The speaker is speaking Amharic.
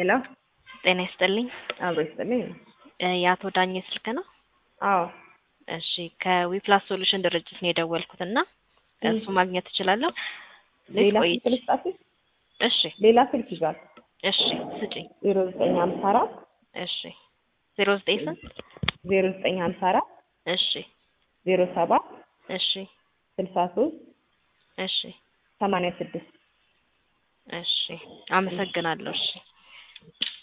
ሄሎ ጤና ይስጥልኝ። አብሮ ይስጥልኝ። የአቶ ዳኜ ስልክ ነው? አዎ እሺ ከዊፕላስ ሶሉሽን ድርጅት ነው የደወልኩትና እሱ ማግኘት እችላለሁ? ሌላ ስልክ ልስጣችሁ? እሺ ሌላ ስልክ ይዟል። እሺ ስጪኝ። 0954 እሺ 09 ስንት? 0954 እሺ 07 እሺ 63 እሺ 86 እሺ አመሰግናለሁ። እሺ